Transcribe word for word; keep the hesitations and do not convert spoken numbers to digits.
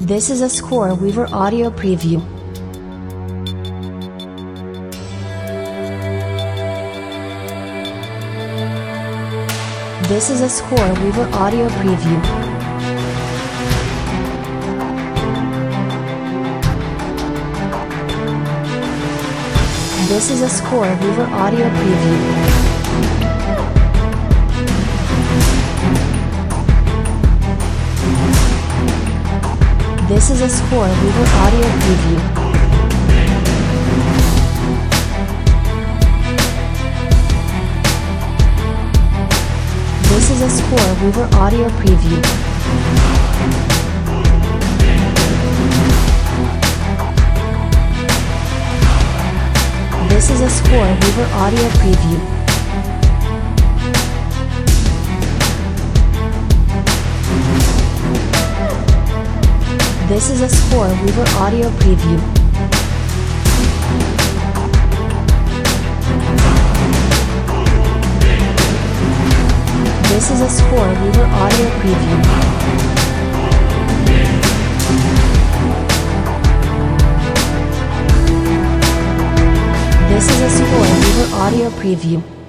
This is a Score Weaver audio preview. This is a Score Weaver audio preview. This is a Score Weaver audio preview. This is a Score Weaver audio preview. This is a Score Weaver audio preview. This is a Score Weaver audio preview. This is a Score Weaver audio preview. This is a Score Weaver audio preview. This is a Score Weaver audio preview.